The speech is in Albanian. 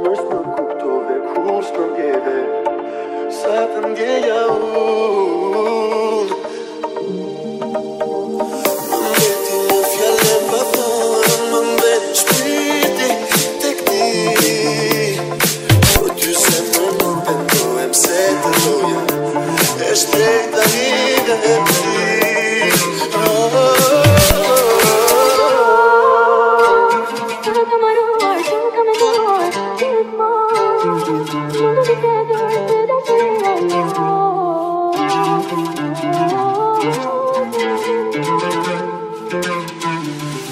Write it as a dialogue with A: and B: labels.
A: kurs nuk kuptove, kur s'më ndjeve, sa të ndjeja unë. Më mbeti një fjallë pa thua, më mbeti shpiti tek ti. Po ty se më nuk pendohem se të doja, e shtrejta liga e ti.
B: Come on,